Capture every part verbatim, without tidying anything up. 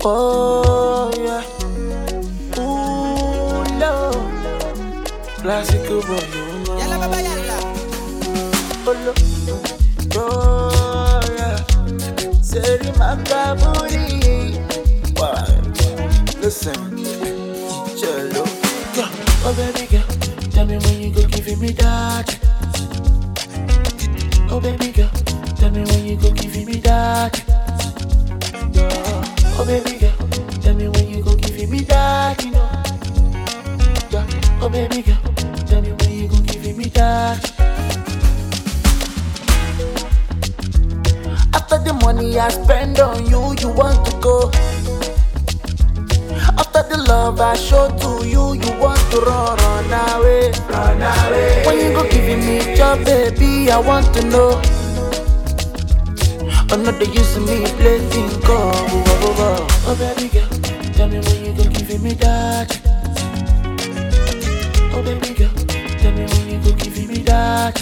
Oh yeah, ooh love, classical boy, you know. Yalla baba yalla. Oh oh yeah, Seri Makaburi. Why? Listen, cello. Oh baby girl, tell me when you go giving me that. Oh baby girl, tell me when you go giving me that. Oh baby girl, tell me when you go giving me that, you know. Yeah. Oh baby girl, tell me when you go giving me that. After the money I spend on you, you want to go. After the love I show to you, you want to run, run away, run away. When you go giving me job, baby, I want to know. Oh no, they using me play tinko. Oh baby girl, tell me when you go giving me that. Oh baby girl, tell me when you go giving me that.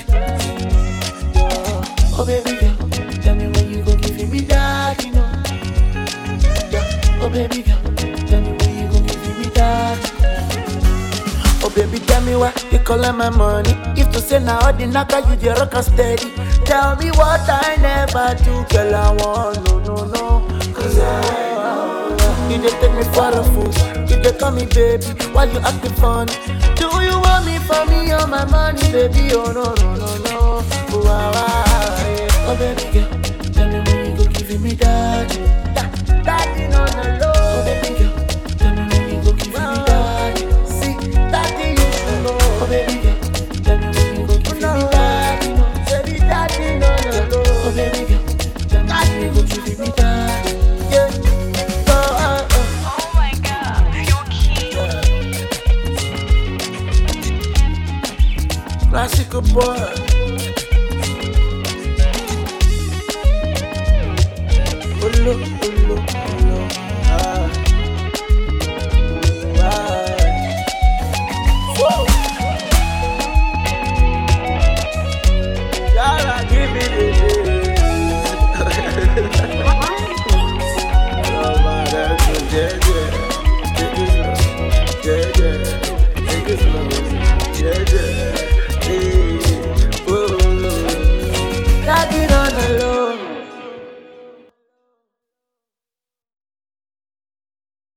Oh baby girl, tell me when you go giving me that, you know. Yeah. Oh baby girl, tell me when you go giving me that. Oh baby, tell me why you calling my money. If to say now the naka you the rock steady. Tell me what I never do, girl. I want no no no. Cause I you just take me for a fool. You just call me baby, why you acting funny? Do you want me for me or my money, baby? Oh no no no no. Oh, wow, wow, yeah. Oh baby girl, tell me when you go giving me that. That, that you know no low. Oh baby girl, tell me when you go giving me that. See, that you know. Oh baby girl, tell me when you go giving me that. You know, baby that you know no low. Oh baby girl, tell me when you go giving me that. Yeah. Oh, uh, uh. Oh my god, you're cute. Classical boy. Oh, look.